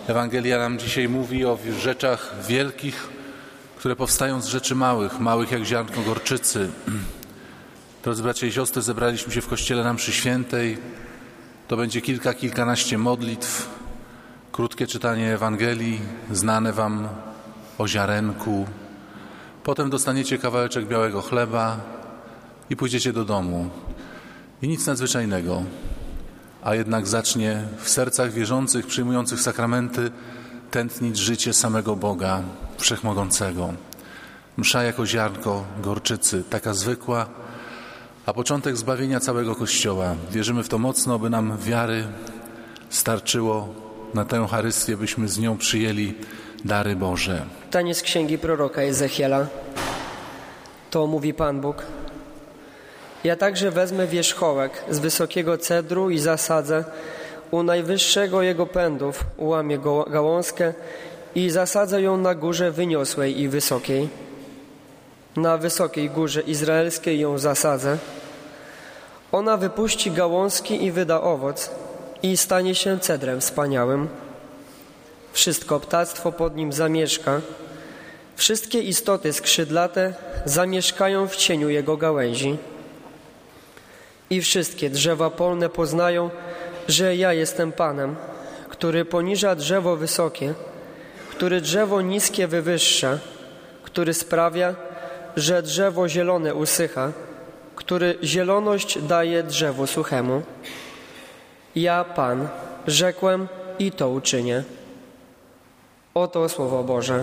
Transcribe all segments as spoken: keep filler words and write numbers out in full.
Ewangelia nam dzisiaj mówi o rzeczach wielkich, które powstają z rzeczy małych, małych jak ziarnko gorczycy. Drodzy bracia i siostry, zebraliśmy się w kościele na mszy świętej. To będzie kilka, kilkanaście modlitw, krótkie czytanie Ewangelii, znane wam o ziarenku. Potem dostaniecie kawałeczek białego chleba i pójdziecie do domu. I nic nadzwyczajnego, a jednak zacznie w sercach wierzących, przyjmujących sakramenty, tętnić życie samego Boga Wszechmogącego. Msza jako ziarnko gorczycy, taka zwykła, a początek zbawienia całego Kościoła. Wierzymy w to mocno, by nam wiary starczyło na tę Eucharystię, byśmy z nią przyjęli dary Boże. Czytanie z księgi proroka Ezechiela. To mówi Pan Bóg. Ja także wezmę wierzchołek z wysokiego cedru i zasadzę u najwyższego jego pędów, ułamię go, gałązkę i zasadzę ją na górze wyniosłej i wysokiej. Na wysokiej górze izraelskiej ją zasadzę. Ona wypuści gałązki i wyda owoc i stanie się cedrem wspaniałym. Wszystko ptactwo pod nim zamieszka. Wszystkie istoty skrzydlate zamieszkają w cieniu jego gałęzi. I wszystkie drzewa polne poznają, że ja jestem Panem, który poniża drzewo wysokie, który drzewo niskie wywyższa, który sprawia, że drzewo zielone usycha, który zieloność daje drzewu suchemu. Ja, Pan, rzekłem i to uczynię. Oto Słowo Boże.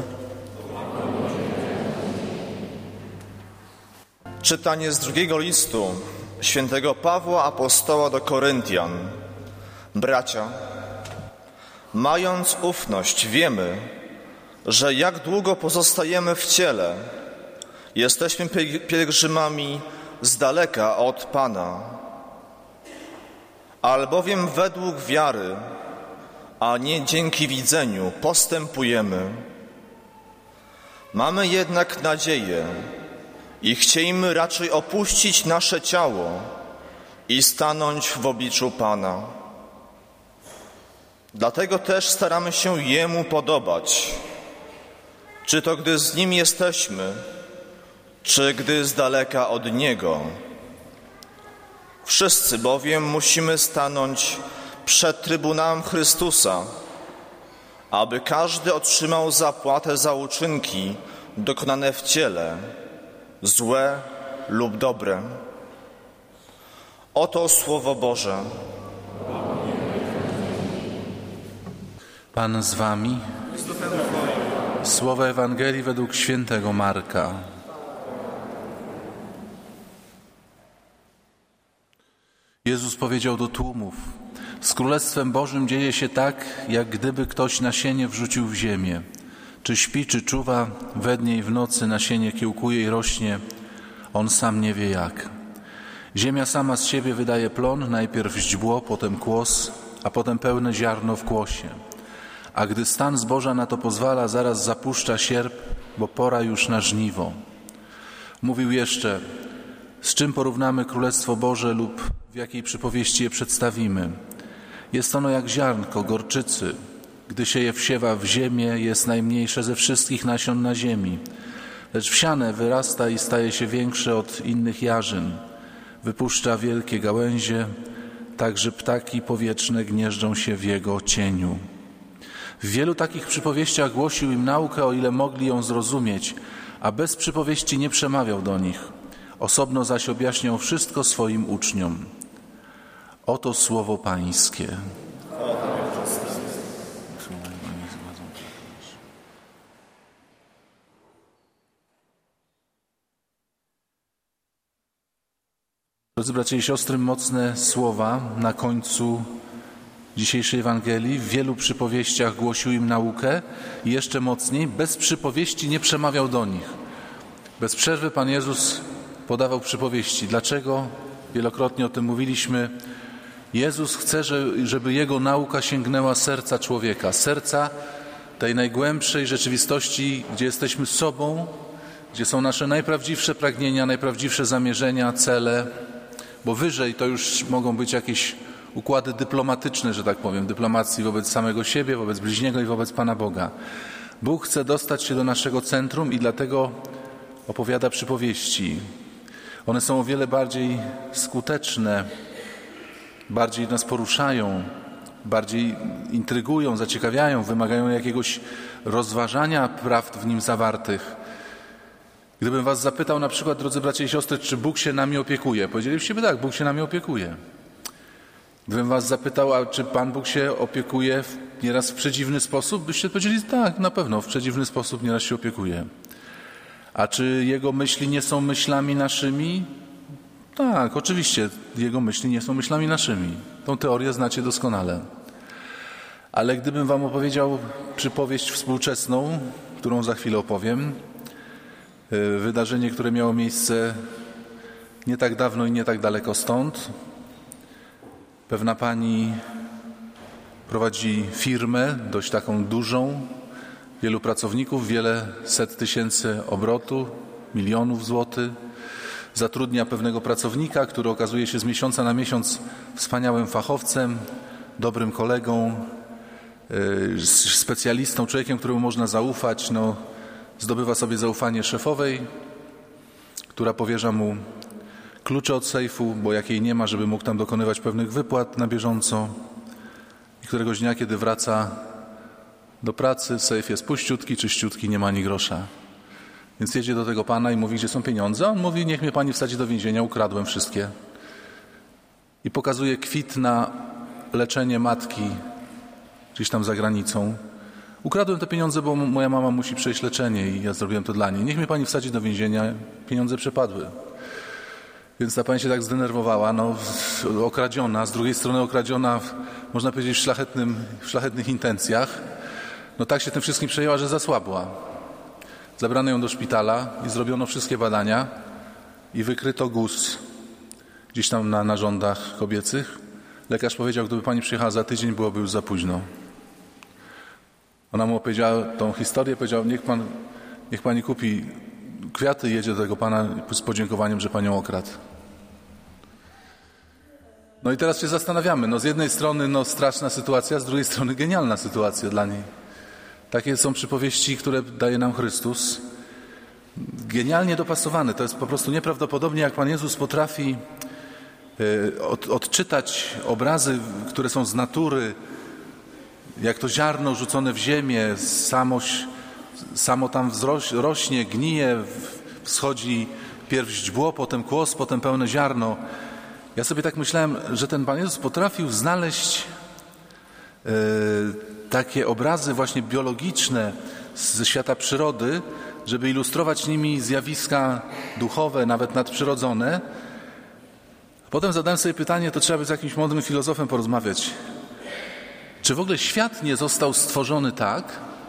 Czytanie z drugiego listu świętego Pawła Apostoła do Koryntian. Bracia, mając ufność, wiemy, że jak długo pozostajemy w ciele, jesteśmy pielgrzymami z daleka od Pana. Albowiem według wiary, a nie dzięki widzeniu, postępujemy. Mamy jednak nadzieję i chciejmy raczej opuścić nasze ciało i stanąć w obliczu Pana. Dlatego też staramy się Jemu podobać, czy to gdy z Nim jesteśmy, czy gdy z daleka od Niego. Wszyscy bowiem musimy stanąć przed Trybunałem Chrystusa, aby każdy otrzymał zapłatę za uczynki dokonane w ciele, złe lub dobre. Oto Słowo Boże. Pan z wami. Słowo Ewangelii według świętego Marka. Jezus powiedział do tłumów: z Królestwem Bożym dzieje się tak, jak gdyby ktoś nasienie wrzucił w ziemię. Czy śpi, czy czuwa, we dnie i w nocy nasienie kiełkuje i rośnie, on sam nie wie jak. Ziemia sama z siebie wydaje plon, najpierw źdźbło, potem kłos, a potem pełne ziarno w kłosie. A gdy stan zboża na to pozwala, zaraz zapuszcza sierp, bo pora już na żniwo. Mówił jeszcze: z czym porównamy Królestwo Boże lub w jakiej przypowieści je przedstawimy? Jest ono jak ziarnko gorczycy. Gdy się je wsiewa w ziemię, jest najmniejsze ze wszystkich nasion na ziemi. Lecz wsiane wyrasta i staje się większe od innych jarzyn. Wypuszcza wielkie gałęzie, tak że ptaki powietrzne gnieżdżą się w jego cieniu. W wielu takich przypowieściach głosił im naukę, o ile mogli ją zrozumieć, a bez przypowieści nie przemawiał do nich. Osobno zaś objaśniał wszystko swoim uczniom. Oto Słowo Pańskie. Drodzy bracia i siostry, mocne słowa na końcu dzisiejszej Ewangelii. W wielu przypowieściach głosił im naukę i jeszcze mocniej, bez przypowieści nie przemawiał do nich. Bez przerwy Pan Jezus podawał przypowieści. Dlaczego? Wielokrotnie o tym mówiliśmy. Jezus chce, żeby Jego nauka sięgnęła serca człowieka, serca tej najgłębszej rzeczywistości, gdzie jesteśmy sobą, gdzie są nasze najprawdziwsze pragnienia, najprawdziwsze zamierzenia, cele, bo wyżej to już mogą być jakieś układy dyplomatyczne, że tak powiem, dyplomacji wobec samego siebie, wobec bliźniego i wobec Pana Boga. Bóg chce dostać się do naszego centrum i dlatego opowiada przypowieści. One są o wiele bardziej skuteczne, bardziej nas poruszają, bardziej intrygują, zaciekawiają, wymagają jakiegoś rozważania prawd w nim zawartych. Gdybym was zapytał na przykład, drodzy bracia i siostry, czy Bóg się nami opiekuje? Powiedzielibyście by tak, Bóg się nami opiekuje. Gdybym was zapytał, a czy Pan Bóg się opiekuje w, nieraz w przedziwny sposób, byście powiedzieli tak, na pewno, w przedziwny sposób nieraz się opiekuje. A czy Jego myśli nie są myślami naszymi? Tak, oczywiście, Jego myśli nie są myślami naszymi. Tą teorię znacie doskonale. Ale gdybym wam opowiedział przypowieść współczesną, którą za chwilę opowiem, wydarzenie, które miało miejsce nie tak dawno i nie tak daleko stąd. Pewna pani prowadzi firmę, dość taką dużą, wielu pracowników, wiele set tysięcy obrotu, milionów złotych. Zatrudnia pewnego pracownika, który okazuje się z miesiąca na miesiąc wspaniałym fachowcem, dobrym kolegą, specjalistą, człowiekiem, któremu można zaufać. No, zdobywa sobie zaufanie szefowej, która powierza mu klucze od sejfu, bo jak jej nie ma, żeby mógł tam dokonywać pewnych wypłat na bieżąco. I któregoś dnia, kiedy wraca do pracy, sejf jest puściutki, czyściutki, nie ma ani grosza. Więc jedzie do tego pana i mówi, gdzie są pieniądze. On mówi, niech mnie pani wsadzi do więzienia, ukradłem wszystkie. I pokazuje kwit na leczenie matki gdzieś tam za granicą. Ukradłem te pieniądze, bo moja mama musi przejść leczenie i ja zrobiłem to dla niej. Niech mnie pani wsadzi do więzienia, pieniądze przepadły. Więc ta pani się tak zdenerwowała, no, okradziona, z drugiej strony okradziona, w, można powiedzieć, w, szlachetnym, w szlachetnych intencjach. No tak się tym wszystkim przejęła, że zasłabła. Zabrano ją do szpitala i zrobiono wszystkie badania i wykryto guz gdzieś tam na narządach kobiecych. Lekarz powiedział, gdyby pani przyjechała za tydzień, byłoby już za późno. Ona mu opowiedziała tą historię, powiedział, niech pan, niech pani kupi kwiaty i jedzie do tego pana z podziękowaniem, że panią okradł. No i teraz się zastanawiamy, no z jednej strony no straszna sytuacja, z drugiej strony genialna sytuacja dla niej. Takie są przypowieści, które daje nam Chrystus. Genialnie dopasowane. To jest po prostu nieprawdopodobnie, jak Pan Jezus potrafi od, odczytać obrazy, które są z natury, jak to ziarno rzucone w ziemię, samo, samo tam wzroś, rośnie, gnije, wschodzi pierw źdźbło, potem kłos, potem pełne ziarno. Ja sobie tak myślałem, że ten Pan Jezus potrafił znaleźć yy, takie obrazy właśnie biologiczne ze świata przyrody, żeby ilustrować nimi zjawiska duchowe, nawet nadprzyrodzone. Potem zadałem sobie pytanie, to trzeba by z jakimś mądrym filozofem porozmawiać. Czy w ogóle świat nie został stworzony tak,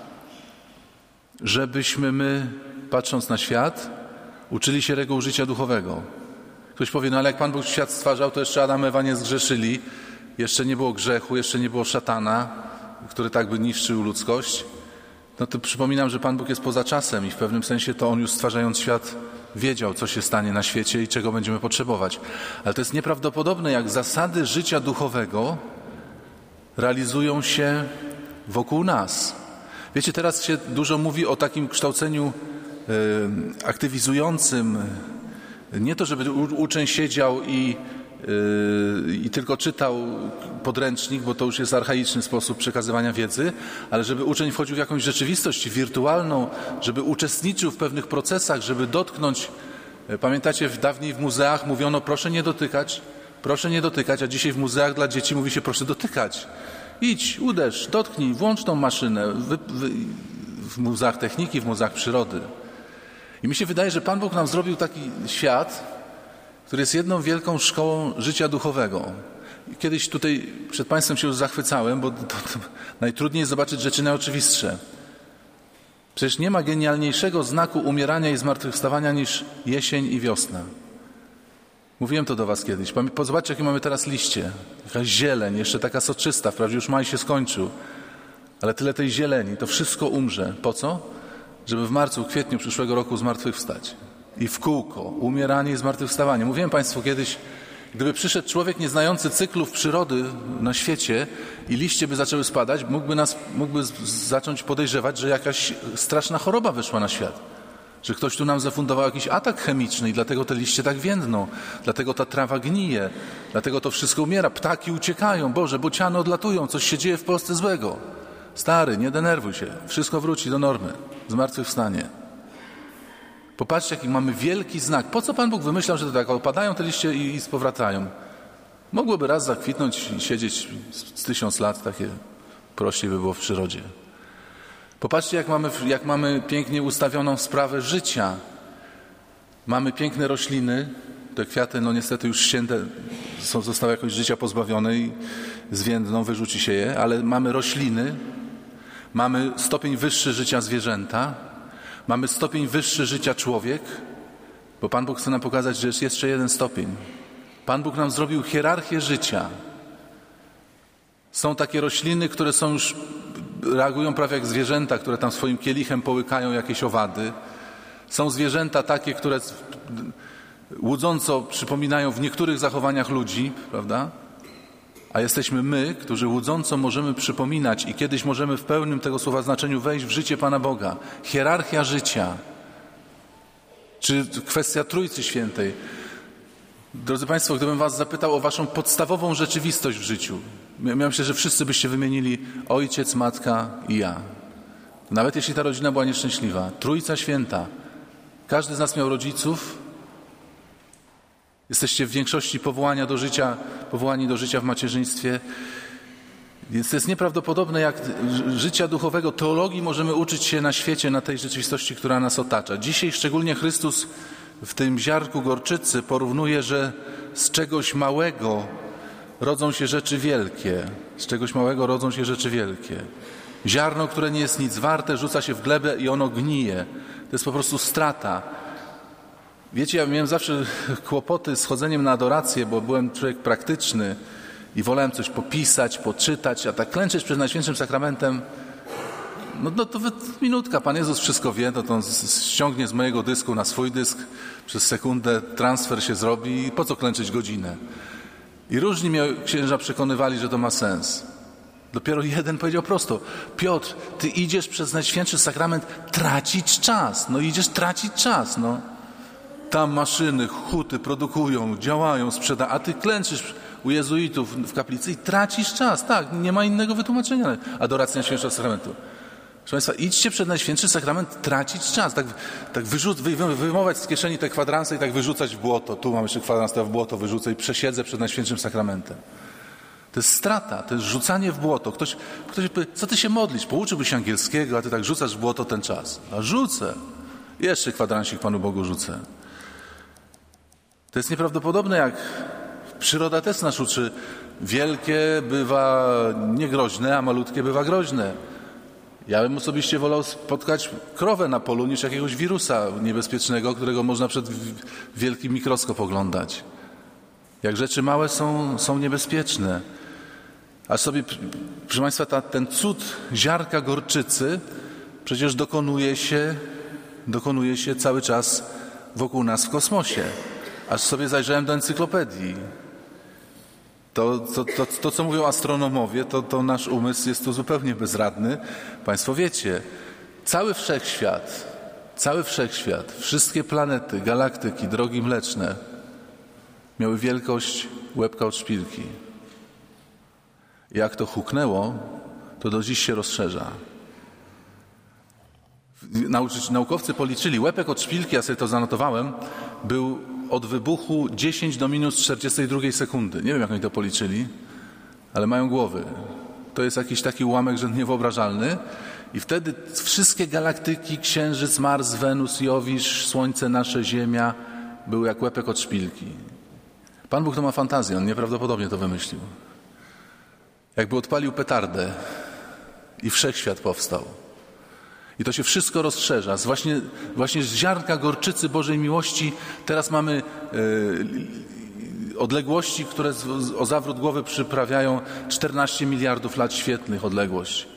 żebyśmy my, patrząc na świat, uczyli się reguł życia duchowego? Ktoś powie, no ale jak Pan Bóg świat stwarzał, to jeszcze Adam i Ewa nie zgrzeszyli, jeszcze nie było grzechu, jeszcze nie było szatana, który tak by niszczył ludzkość. No to przypominam, że Pan Bóg jest poza czasem i w pewnym sensie to On już stwarzając świat wiedział, co się stanie na świecie i czego będziemy potrzebować. Ale to jest nieprawdopodobne, jak zasady życia duchowego realizują się wokół nas. Wiecie, teraz się dużo mówi o takim kształceniu y, aktywizującym. Nie to, żeby uczeń siedział i, yy, i tylko czytał podręcznik, bo to już jest archaiczny sposób przekazywania wiedzy, ale żeby uczeń wchodził w jakąś rzeczywistość wirtualną, żeby uczestniczył w pewnych procesach, żeby dotknąć. Pamiętacie, w dawniej w muzeach mówiono, proszę nie dotykać, proszę nie dotykać, a dzisiaj w muzeach dla dzieci mówi się, proszę dotykać. Idź, uderz, dotknij, włącz tą maszynę wy, wy, w muzeach techniki, w muzeach przyrody. I mi się wydaje, że Pan Bóg nam zrobił taki świat, który jest jedną wielką szkołą życia duchowego. I kiedyś tutaj przed Państwem się już zachwycałem, bo to, to najtrudniej jest zobaczyć rzeczy najoczywistsze. Przecież nie ma genialniejszego znaku umierania i zmartwychwstawania niż jesień i wiosna. Mówiłem to do Was kiedyś. Zobaczcie, jakie mamy teraz liście. Jakaś zieleń, jeszcze taka soczysta, wprawdzie już maj się skończył. Ale tyle tej zieleni, to wszystko umrze. Po co? Żeby w marcu, w kwietniu przyszłego roku zmartwychwstać. I w kółko, umieranie i zmartwychwstawanie. Mówiłem Państwu kiedyś, Gdyby przyszedł człowiek nieznający cyklów przyrody na świecie i liście by zaczęły spadać, mógłby nas mógłby zacząć podejrzewać, że jakaś straszna choroba wyszła na świat. Że ktoś tu nam zafundował jakiś atak chemiczny i dlatego te liście tak więdną, dlatego ta trawa gnije, dlatego to wszystko umiera, ptaki uciekają, Boże, bociany odlatują, coś się dzieje w Polsce złego. Stary, nie denerwuj się, wszystko wróci do normy, zmartwychwstanie. Popatrzcie, jaki mamy wielki znak. Po co Pan Bóg wymyślał, że to tak opadają te liście i, i spowracają? Mogłoby raz zakwitnąć i siedzieć z, z tysiąc lat, takie prościej by było w przyrodzie. Popatrzcie, jak mamy, jak mamy pięknie ustawioną sprawę życia. Mamy piękne rośliny, te kwiaty, no niestety już ścięte, są, zostały jakoś życia pozbawione i zwiędną, wyrzuci się je, ale mamy rośliny, mamy stopień wyższy życia zwierzęta, mamy stopień wyższy życia człowiek, bo Pan Bóg chce nam pokazać, że jest jeszcze jeden stopień. Pan Bóg nam zrobił hierarchię życia. Są takie rośliny, które są już, reagują prawie jak zwierzęta, które tam swoim kielichem połykają jakieś owady. Są zwierzęta takie, które łudząco przypominają w niektórych zachowaniach ludzi, prawda? A jesteśmy my, którzy łudząco możemy przypominać i kiedyś możemy w pełnym tego słowa znaczeniu wejść w życie Pana Boga. Hierarchia życia. Czy kwestia Trójcy Świętej. Drodzy Państwo, gdybym Was zapytał o Waszą podstawową rzeczywistość w życiu, ja myślę, że wszyscy byście wymienili ojciec, matka i ja. Nawet jeśli ta rodzina była nieszczęśliwa. Trójca Święta. Każdy z nas miał rodziców. Jesteście w większości powołania do życia, powołani do życia w macierzyństwie. Więc to jest nieprawdopodobne, jak życia duchowego, teologii możemy uczyć się na świecie, na tej rzeczywistości, która nas otacza. Dzisiaj szczególnie Chrystus w tym ziarnku gorczycy porównuje, że z czegoś małego rodzą się rzeczy wielkie. Z czegoś małego rodzą się rzeczy wielkie. Ziarno, które nie jest nic warte, rzuca się w glebę i ono gnije. To jest po prostu strata. Wiecie, ja miałem zawsze kłopoty z chodzeniem na adorację, bo byłem człowiek praktyczny i wolałem coś popisać, poczytać, a tak klęczeć przed Najświętszym Sakramentem, no, no to minutka, Pan Jezus wszystko wie, to on ściągnie z mojego dysku na swój dysk, przez sekundę transfer się zrobi i po co klęczeć godzinę? I różni mnie księża przekonywali, że to ma sens. Dopiero jeden powiedział prosto: Piotr, ty idziesz przez Najświętszy Sakrament tracić czas. No idziesz tracić czas, no. Tam maszyny, huty produkują, działają, sprzedają, a ty klęczysz u jezuitów w kaplicy i tracisz czas. Tak, nie ma innego wytłumaczenia. Adoracja Najświętszego Sakramentu. Proszę Państwa, idźcie przed Najświętszy Sakrament tracić czas. Tak, tak wyrzuc, wyjmować z kieszeni te kwadranse i tak wyrzucać w błoto. Tu mam jeszcze kwadrans, to w błoto wyrzucę i przesiedzę przed Najświętszym Sakramentem. To jest strata, to jest rzucanie w błoto. Ktoś, ktoś powie, co ty się modlisz? Pouczyłbyś się angielskiego, a ty tak rzucasz w błoto ten czas. A rzucę. Jeszcze kwadransik Panu Bogu rzucę. To jest nieprawdopodobne, jak przyroda też nas uczy. Wielkie bywa niegroźne, a malutkie bywa groźne. Ja bym osobiście wolał spotkać krowę na polu niż jakiegoś wirusa niebezpiecznego, którego można przed wielkim mikroskop oglądać. Jak rzeczy małe są, są niebezpieczne. A sobie, proszę Państwa, ta, ten cud ziarnka gorczycy przecież dokonuje się, dokonuje się cały czas wokół nas w kosmosie. Aż sobie zajrzałem do encyklopedii. To, to, to, to co mówią astronomowie, to, to nasz umysł jest tu zupełnie bezradny. Państwo wiecie, cały wszechświat, cały wszechświat, wszystkie planety, galaktyki, drogi mleczne miały wielkość łebka od szpilki. Jak to huknęło, to do dziś się rozszerza. Naukowcy policzyli, łebek od szpilki, ja sobie to zanotowałem, był od wybuchu dziesięć do minus czterdziestej drugiej sekundy. Nie wiem, jak oni to policzyli, ale mają głowy. To jest jakiś taki ułamek, że niewyobrażalny. I wtedy wszystkie galaktyki, Księżyc, Mars, Wenus, Jowisz, Słońce, nasze Ziemia były jak łebek od szpilki. Pan Bóg to ma fantazję, on nieprawdopodobnie to wymyślił. Jakby odpalił petardę i wszechświat powstał. I to się wszystko rozszerza. Z właśnie, właśnie z ziarnka gorczycy Bożej miłości teraz mamy e, odległości, które z, o zawrót głowy przyprawiają czternaście miliardów lat świetlnych odległość.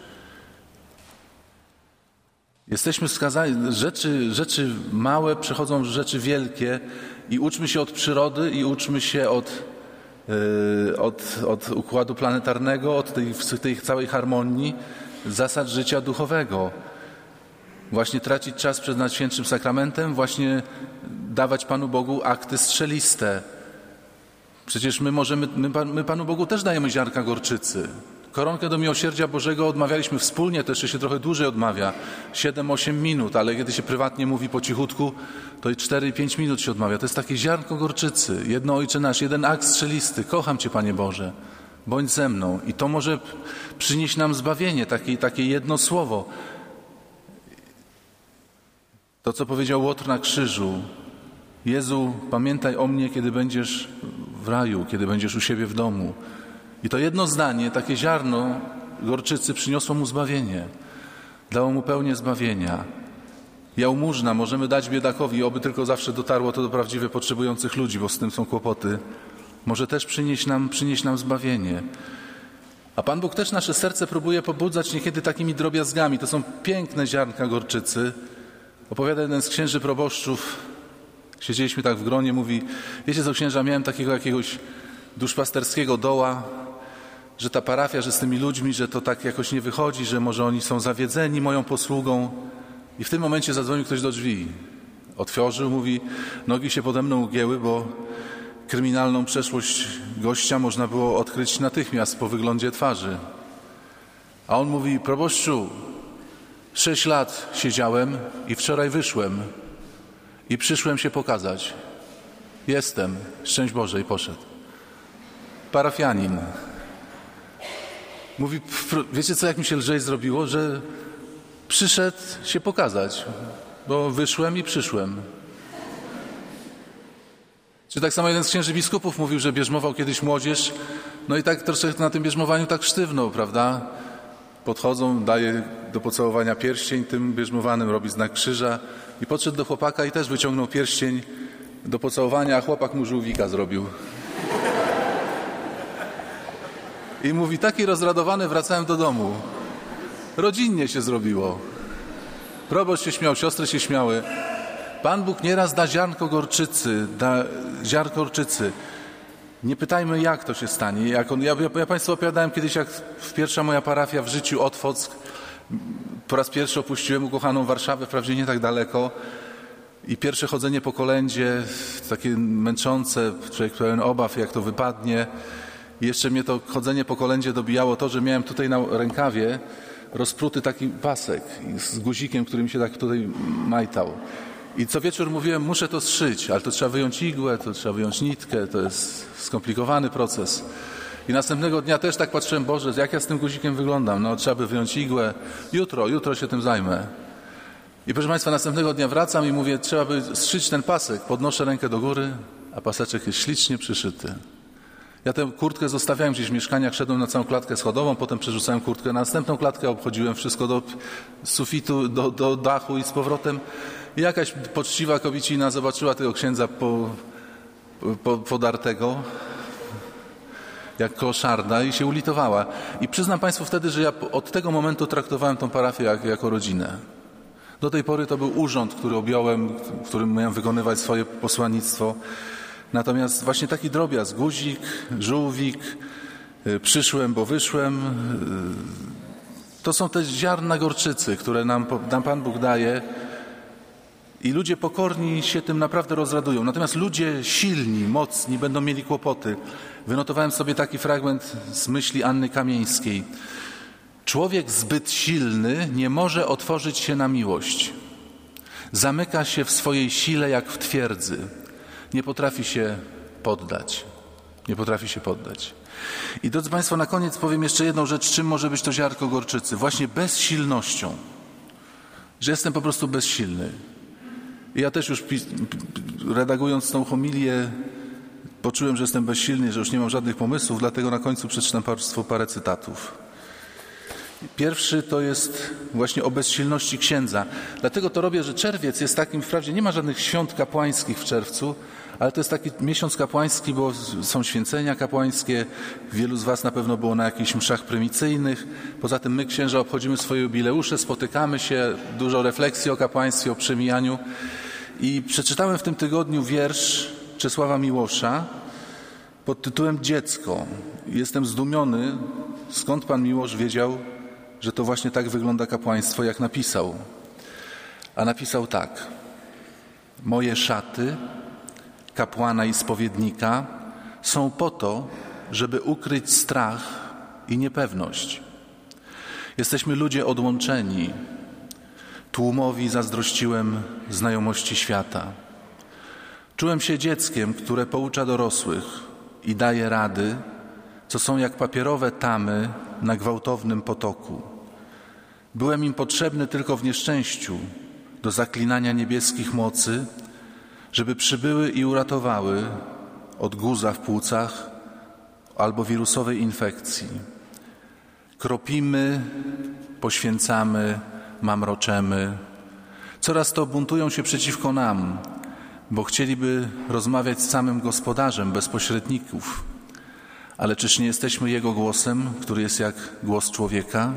Jesteśmy skazani, rzeczy, rzeczy małe przechodzą w rzeczy wielkie i uczmy się od przyrody i uczmy się od od, od układu planetarnego, od tej, tej całej harmonii zasad życia duchowego. Właśnie tracić czas przed Najświętszym Sakramentem, właśnie dawać Panu Bogu akty strzeliste. Przecież my możemy, my, my Panu Bogu też dajemy ziarnka gorczycy. Koronkę do Miłosierdzia Bożego odmawialiśmy wspólnie, to jeszcze się trochę dłużej odmawia, siedem osiem minut, ale kiedy się prywatnie mówi po cichutku, to i cztery pięć minut się odmawia. To jest takie ziarnko gorczycy, jedno Ojcze Nasz, jeden akt strzelisty. Kocham Cię, Panie Boże, bądź ze mną. I to może przynieść nam zbawienie, takie, takie jedno słowo. To, co powiedział Łotr na krzyżu. Jezu, pamiętaj o mnie, kiedy będziesz w raju, kiedy będziesz u siebie w domu. I to jedno zdanie, takie ziarno gorczycy przyniosło mu zbawienie. Dało mu pełnię zbawienia. Jałmużna możemy dać biedakowi, oby tylko zawsze dotarło to do prawdziwie potrzebujących ludzi, bo z tym są kłopoty. Może też przynieść nam, przynieść nam zbawienie. A Pan Bóg też nasze serce próbuje pobudzać niekiedy takimi drobiazgami. To są piękne ziarnka gorczycy. Opowiada jeden z księży proboszczów, siedzieliśmy tak w gronie, mówi, wiecie co, księża, miałem takiego jakiegoś duszpasterskiego doła, że ta parafia, że z tymi ludźmi, że to tak jakoś nie wychodzi, że może oni są zawiedzeni moją posługą. I w tym momencie zadzwonił ktoś do drzwi. Otworzył, mówi, nogi się pode mną ugięły, bo kryminalną przeszłość gościa można było odkryć natychmiast po wyglądzie twarzy. A on mówi, proboszczu, sześć lat siedziałem i wczoraj wyszłem i przyszłem się pokazać. Jestem, szczęść Boże, i poszedł. Parafianin. Mówi, wiecie co, jak mi się lżej zrobiło, że przyszedł się pokazać, bo wyszłem i przyszłem. Czy tak samo jeden z księży biskupów mówił, że bierzmował kiedyś młodzież, no i tak troszeczkę na tym bierzmowaniu tak sztywno, prawda? Podchodzą, daje do pocałowania pierścień tym bierzmowanym, robi znak krzyża i podszedł do chłopaka i też wyciągnął pierścień do pocałowania, a chłopak mu żółwika zrobił. I mówi, taki rozradowany wracałem do domu. Rodzinnie się zrobiło. Proboszcz się śmiał, siostry się śmiały. Pan Bóg nieraz da ziarnko gorczycy, da ziarnko gorczycy. Nie pytajmy, jak to się stanie. Jak on, ja, ja, ja Państwu opowiadałem kiedyś, jak pierwsza moja parafia w życiu, Otwock. Po raz pierwszy opuściłem ukochaną Warszawę, wprawdzie nie tak daleko. I pierwsze chodzenie po kolędzie, takie męczące, człowiek pełen obaw, jak to wypadnie. I jeszcze mnie to chodzenie po kolędzie dobijało to, że miałem tutaj na rękawie rozpruty taki pasek z guzikiem, który mi się tak tutaj majtał. I co wieczór mówiłem, muszę to zszyć, ale to trzeba wyjąć igłę, to trzeba wyjąć nitkę, to jest skomplikowany proces. I następnego dnia też tak patrzyłem, Boże, jak ja z tym guzikiem wyglądam? No trzeba by wyjąć igłę. Jutro, jutro się tym zajmę. I proszę Państwa, następnego dnia wracam i mówię, trzeba by zszyć ten pasek. Podnoszę rękę do góry, a paseczek jest ślicznie przyszyty. Ja tę kurtkę zostawiałem gdzieś w mieszkaniach, szedłem na całą klatkę schodową, potem przerzucałem kurtkę na następną klatkę, obchodziłem wszystko do sufitu, do, do dachu i z powrotem. I jakaś poczciwa kobicina zobaczyła tego księdza po, po, podartego, jak koszarda, i się ulitowała. I przyznam Państwu wtedy, że ja od tego momentu traktowałem tą parafię jak, jako rodzinę. Do tej pory to był urząd, który objąłem, w którym miałem wykonywać swoje posłannictwo. Natomiast właśnie taki drobiazg, guzik, żółwik, przyszłem, bo wyszłem, to są te ziarna gorczycy, które nam, nam Pan Bóg daje i ludzie pokorni się tym naprawdę rozradują. Natomiast ludzie silni, mocni będą mieli kłopoty. Wynotowałem sobie taki fragment z myśli Anny Kamieńskiej. Człowiek zbyt silny nie może otworzyć się na miłość. Zamyka się w swojej sile jak w twierdzy. Nie potrafi się poddać. Nie potrafi się poddać. I drodzy Państwo, na koniec powiem jeszcze jedną rzecz, czym może być to ziarnko gorczycy. Właśnie bezsilnością. Że jestem po prostu bezsilny. I ja też już redagując tą homilię poczułem, że jestem bezsilny, że już nie mam żadnych pomysłów, dlatego na końcu przeczytam Państwu parę cytatów. Pierwszy to jest właśnie o bezsilności księdza. Dlatego to robię, że czerwiec jest takim, wprawdzie nie ma żadnych świąt kapłańskich w czerwcu, ale to jest taki miesiąc kapłański, bo są święcenia kapłańskie. Wielu z Was na pewno było na jakichś mszach prymicyjnych. Poza tym my, księża, obchodzimy swoje jubileusze, spotykamy się, dużo refleksji o kapłaństwie, o przemijaniu. I przeczytałem w tym tygodniu wiersz Czesława Miłosza pod tytułem Dziecko. Jestem zdumiony, skąd Pan Miłosz wiedział, że to właśnie tak wygląda kapłaństwo, jak napisał. A napisał tak: moje szaty, kapłana i spowiednika, są po to, żeby ukryć strach i niepewność. Jesteśmy ludzie odłączeni. Tłumowi zazdrościłem znajomości świata. Czułem się dzieckiem, które poucza dorosłych i daje rady, co są jak papierowe tamy na gwałtownym potoku. Byłem im potrzebny tylko w nieszczęściu, do zaklinania niebieskich mocy, żeby przybyły i uratowały od guza w płucach albo wirusowej infekcji. Kropimy, poświęcamy, mamroczemy. Coraz to buntują się przeciwko nam, bo chcieliby rozmawiać z samym Gospodarzem bez pośredników. Ale czyż nie jesteśmy Jego głosem, który jest jak głos człowieka?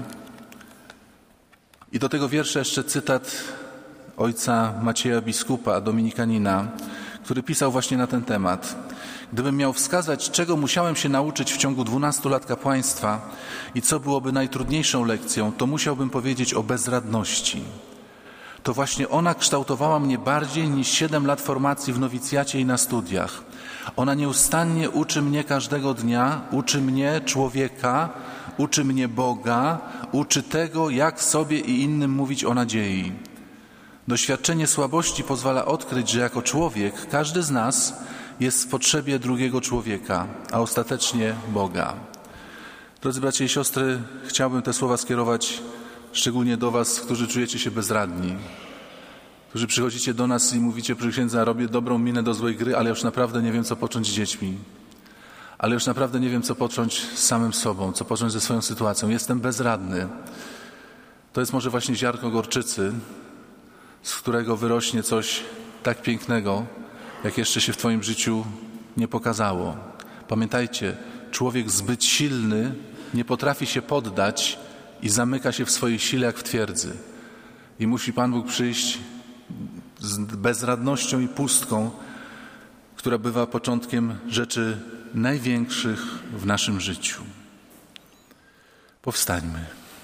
I do tego wiersza jeszcze cytat ojca Macieja biskupa, dominikanina, który pisał właśnie na ten temat. Gdybym miał wskazać, czego musiałem się nauczyć w ciągu dwunastu lat kapłaństwa i co byłoby najtrudniejszą lekcją, to musiałbym powiedzieć o bezradności. To właśnie ona kształtowała mnie bardziej niż siedem lat formacji w nowicjacie i na studiach. Ona nieustannie uczy mnie każdego dnia, uczy mnie człowieka, uczy mnie Boga, uczy tego, jak sobie i innym mówić o nadziei. Doświadczenie słabości pozwala odkryć, że jako człowiek każdy z nas jest w potrzebie drugiego człowieka, a ostatecznie Boga. Drodzy bracia i siostry, chciałbym te słowa skierować szczególnie do was, którzy czujecie się bezradni, którzy przychodzicie do nas i mówicie: proszę księdza, robię dobrą minę do złej gry, ale już naprawdę nie wiem, co począć z dziećmi. Ale już naprawdę nie wiem, co począć z samym sobą, co począć ze swoją sytuacją. Jestem bezradny. To jest może właśnie ziarnko gorczycy, z którego wyrośnie coś tak pięknego, jak jeszcze się w twoim życiu nie pokazało. Pamiętajcie, człowiek zbyt silny nie potrafi się poddać i zamyka się w swojej sile jak w twierdzy. I musi Pan Bóg przyjść z bezradnością i pustką, która bywa początkiem rzeczy największych w naszym życiu. Powstańmy.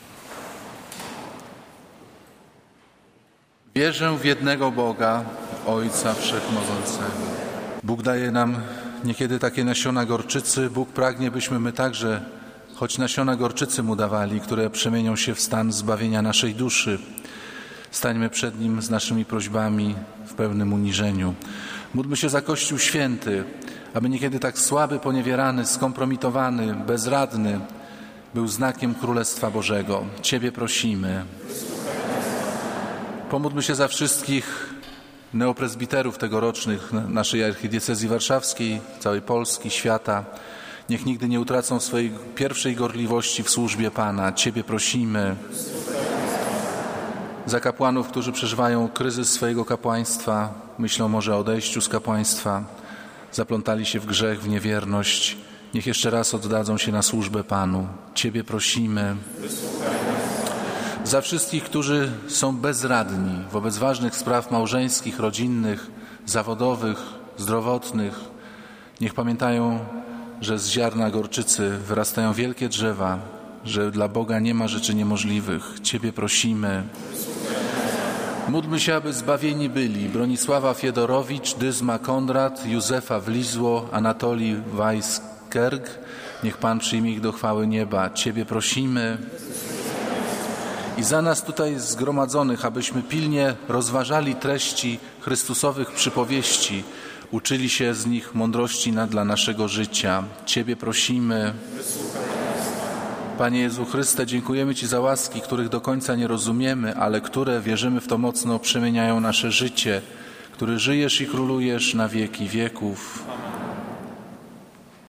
Wierzę w jednego Boga, Ojca Wszechmogącego. Bóg daje nam niekiedy takie nasiona gorczycy. Bóg pragnie, byśmy my także, choć nasiona gorczycy Mu dawali, które przemienią się w stan zbawienia naszej duszy. Stańmy przed Nim z naszymi prośbami w pełnym uniżeniu. Módlmy się za Kościół Święty, aby niekiedy tak słaby, poniewierany, skompromitowany, bezradny był znakiem Królestwa Bożego. Ciebie prosimy. Pomódlmy się za wszystkich neoprezbiterów tegorocznych naszej archidiecezji warszawskiej, całej Polski, świata. Niech nigdy nie utracą swojej pierwszej gorliwości w służbie Pana. Ciebie prosimy. Za kapłanów, którzy przeżywają kryzys swojego kapłaństwa, myślą może o odejściu z kapłaństwa, zaplątali się w grzech, w niewierność. Niech jeszcze raz oddadzą się na służbę Panu. Ciebie prosimy. Za wszystkich, którzy są bezradni wobec ważnych spraw małżeńskich, rodzinnych, zawodowych, zdrowotnych. Niech pamiętają, że z ziarna gorczycy wyrastają wielkie drzewa, że dla Boga nie ma rzeczy niemożliwych. Ciebie prosimy. Módlmy się, aby zbawieni byli Bronisława Fiedorowicz, Dyzma Konrad, Józefa Wlizło, Anatolii Weiskerg. Niech Pan przyjmie ich do chwały nieba. Ciebie prosimy. I za nas tutaj zgromadzonych, abyśmy pilnie rozważali treści Chrystusowych przypowieści, uczyli się z nich mądrości na, dla naszego życia. Ciebie prosimy. Panie Jezu Chryste, dziękujemy Ci za łaski, których do końca nie rozumiemy, ale które, wierzymy w to mocno, przemieniają nasze życie, który żyjesz i królujesz na wieki wieków.